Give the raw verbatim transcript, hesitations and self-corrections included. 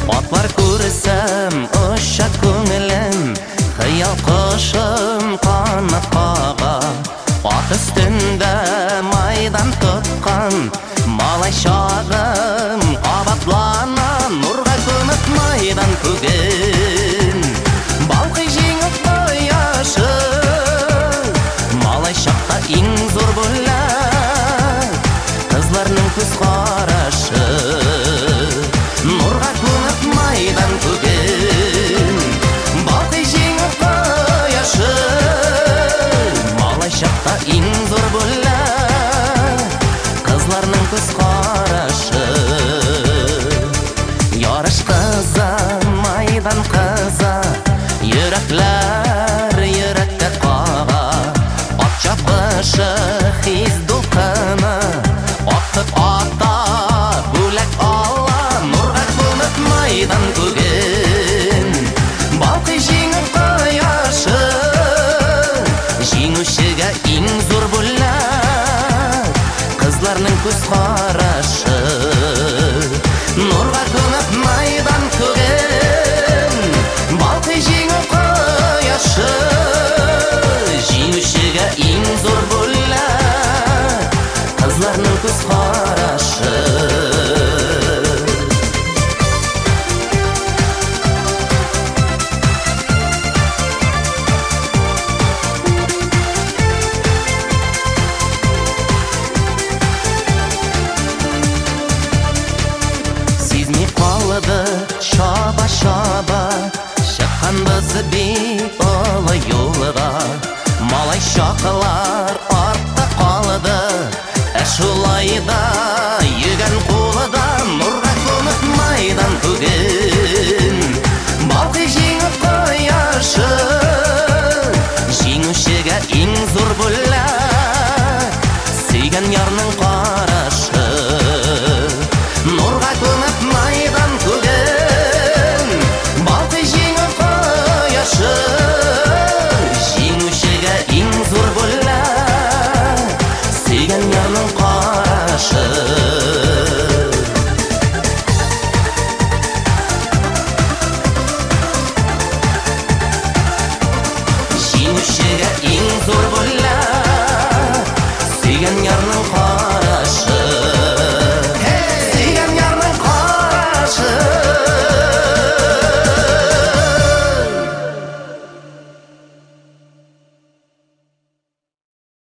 Атлар күрсәм, ұшат күңілім, хыял құшым қанат қаға. Ат үстінде майдан тұтқан, малай шағым қабатлана, нұрға көміп майдан көгін. Балқи жеңіп қояшы, малай шақта ең зор бұлла, қызларның көз қарашы. Нұрға көміп майдан көгін, балқи жеңіп қояшы, малай шақта ең зор бұлла, қызларның көз қарашы. Ярыш қыза, майдан қыза, Йөрәкләр йөрәккә қаға. Ат чапышы хис дулкыны, атып ата бүләк ала, нұрға күміп майдан көгін. Балқи жеңіп қояшы, жеңушіге ең зор бұлла, қызларның көз қарашы. Нұрға көміп майдан көгін, балқи жеңіп қояшы, жеңушіге ең зор бұлла, қызларның көз қарашы. Шаба-шаба шыққанбыз бей ұлы юлыға. Малай шақылар артта қалды, әш улайда